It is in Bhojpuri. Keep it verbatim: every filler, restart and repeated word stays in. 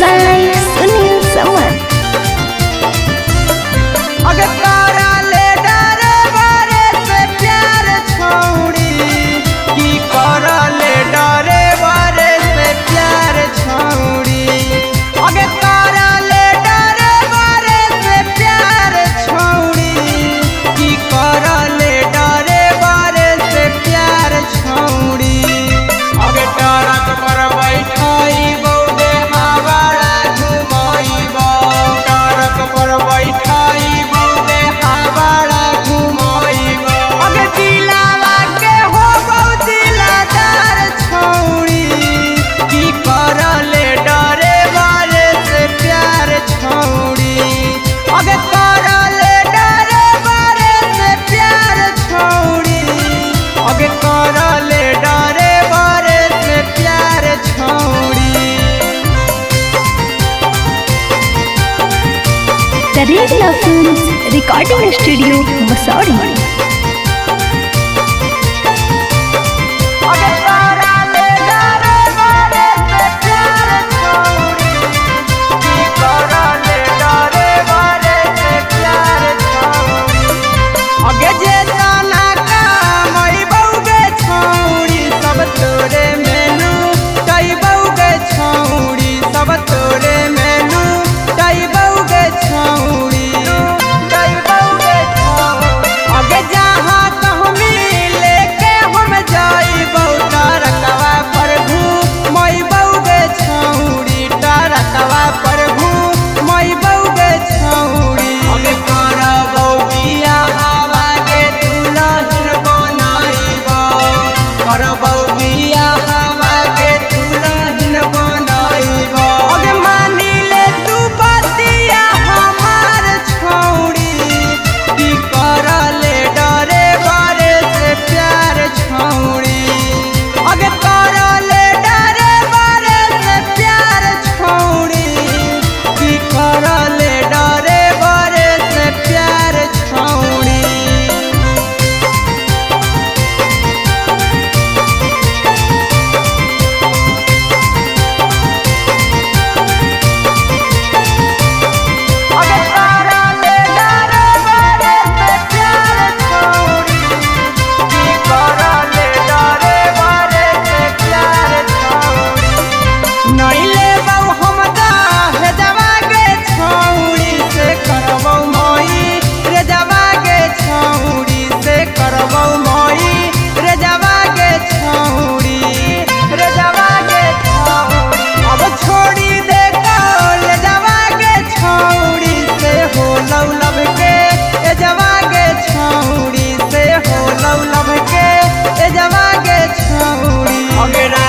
by Sunil Sawan. अगे तारा ले डरे बारे से प्यार छोड़ी की करा ले डरे बारे से प्यार छोड़ी अगे तारा ले डरे बारे से प्यार छोड़ी की करा ले डरे बारे से प्यार छोड़ी अगे टरक पर बैठाई बौदे हावड़ा घुमाईबो टरक पर बैठाई बौदे हावड़ा घुमाईबो अगे दिलावा के हो दिलादार छोड़ी की करले डरे बारे से प्यार छोड़ी अगे करले डरे बारे से प्यार छोड़ी अगे करले डरे बारे से प्यार छोड़ी The Regular Films Recording Studio, Mussoorie. अगे तारा ले डरे बारे से प्यार छोड़ी की करले डरे बारे से प्यार छोड़ी अगे जे जाना कामई बौगे छोड़ी सब तोरे मेनू कई बौगे छोड़ी सब तोरे मेनू कई बौगे छोड़ी कई बौगे छोड़ी अगे जहाँ कहमी लेके हम जाइबौ टरकवा पर घूमई बौगे छोड़ी टरकवा पर घूमई बौगे छोड़ी अगे करबौ बियाहवा के दुल्हन बनाइबौ करबौ बियाहवा के दुल्हन बनाइबौ अगे मानी ले तू बतिया हमार छोड़ी की करले डरे बारे से प्यार छोड़ी अगे करले डरे बारे से प्यार छोड़ी की करले डरे बारे से प्यार छोड़ी अगे तारा ले डरे बारे से प्यार छोड़ी की करले डरे बारे से प्यार छोड़ी नहीं लेबौ हम दाहे जवागे छोड़ी से करबौ मई रे जवागे छोड़ी से करबौ मई रे जवागे छोड़ी रे जवागे छोड़ी अब छोड़ी दे ले जवागे छोड़ी से हो लव लव के ए जवागे छोड़ी से हो लव लव के ए जवागे छोड़ी अगे